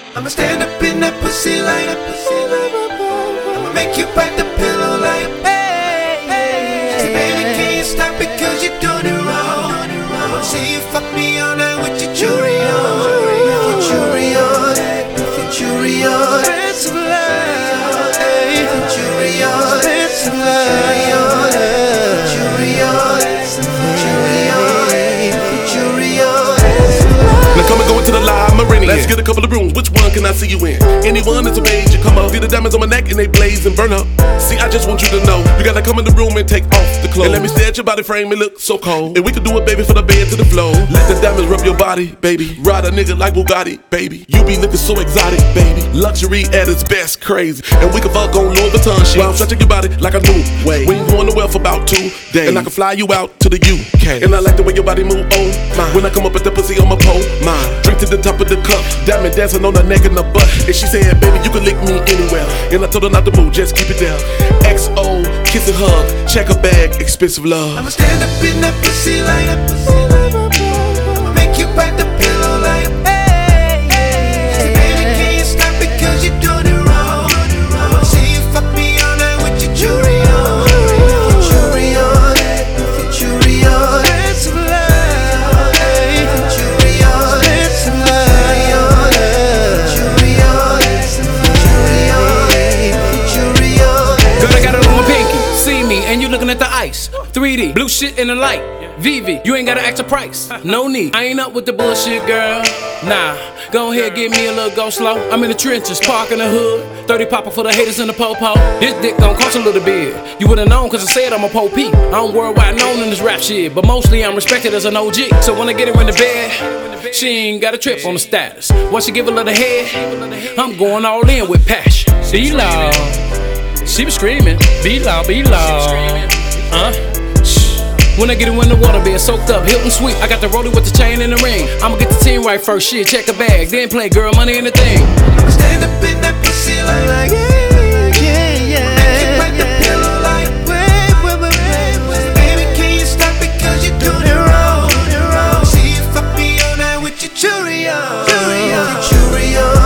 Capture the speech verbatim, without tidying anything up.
I'ma stand up in that pussy like I'ma make you bite the pillow like hey, hey. Say, baby, can you stop it cause you're doing it wrong. I wanna see you fuck me all night with your jewelry on. With your jewelry on, with your jewelry on. It's a lie, hey. With your jewelry on, it's a lie, hey. Jewelry on, jewelry on, jewelry on. Now come and go into the live Meridian. Let's get a couple of rooms, which one can I see you in? Anyone that's a major, come up. See the diamonds on my neck and they blaze and burn up. See, I just want you to know, you gotta come in the room and take off the clothes. And let me stare at your body frame, it look so cold. And we can do it, baby, from the bed to the floor. Let the diamonds rub your body, baby. Ride a nigga like Bugatti, baby. You be looking so exotic, baby. Luxury at its best, crazy. And we can fuck on Louis Vuitton shit. While I'm stretching your body like I move. Wait, we ain't going nowhere for about two days. And I can fly you out to the U K. And I like the way your body move, oh my. When I come up at the pussy on my pole, mine. Drink to the top of the cup, diamond dancing on the neck and the butt. And she said, baby, you can lick me anywhere. And I told her not to move, just keep it there. X O, kiss and hug, check her bag, expensive love. I'ma stand up in that pussy like I'ma make you bite the pillow like hey, hey. Say, baby, can you stop it cause you're doing it wrong. I wanna see you fuck me all night with your jewelry on. With your jewelry on, with your jewelry on. It's a lie, hey. With your jewelry on, it's a lie, hey. Jewelry on, jewelry on, jewelry on. Girl, I got it on my pinky. See me, and you looking at the ice. three D, blue shit in the light. V V, you ain't gotta ask a price. No need. I ain't up with the bullshit, girl. Nah, go ahead, give me a little go slow. I'm in the trenches, park in the hood. thirty popper for the haters in the po-po. This dick gon' cost a little bit. You would've known cause I said I'm a po-p. I'm worldwide known in this rap shit, but mostly I'm respected as an O G. So when I get her in the bed, she ain't got a trip on the status. Once she give a little head, I'm going all in with passion. Be loud. She be screaming, be loud, be loud. Huh? When I get her in the water, being soaked up, Hilton sweet. I got the rollie with the chain and the ring. I'ma get the team right first, shit, check a bag, then play girl, money and the thing. I'ma stand up in that pussy like yeah, yeah, yeah. Make you bite the pillow like wait, wait, wait, wait, wait. Baby, can you stop it cause you're doing it wrong. See you fuck me all night with your jewelry on. Jewelry on, jewelry on.